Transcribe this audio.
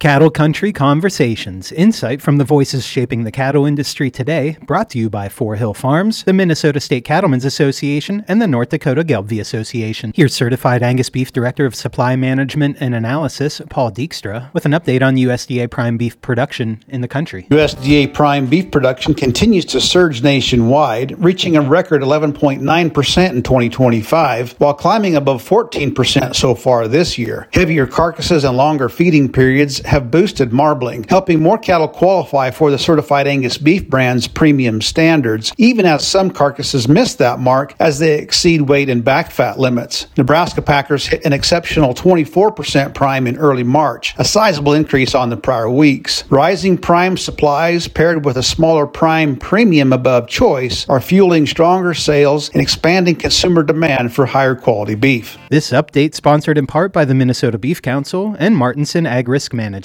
Cattle Country Conversations, insight from the voices shaping the cattle industry today, brought to you by Four Hill Farms, the Minnesota State Cattlemen's Association, and the North Dakota Gelbvieh Association. Here's Certified Angus Beef Director of Supply Management and Analysis, Paul Dijkstra, with an update on USDA prime beef production in the country. USDA prime beef production continues to surge nationwide, reaching a record 11.9% in 2025, while climbing above 14% so far this year. Heavier carcasses and longer feeding periods have boosted marbling, helping more cattle qualify for the Certified Angus Beef brand's premium standards, even as some carcasses miss that mark as they exceed weight and back fat limits. Nebraska packers hit an exceptional 24% prime in early March, a sizable increase on the prior weeks. Rising prime supplies paired with a smaller prime premium above choice are fueling stronger sales and expanding consumer demand for higher quality beef. This update sponsored in part by the Minnesota Beef Council and Martinson Ag Risk Management.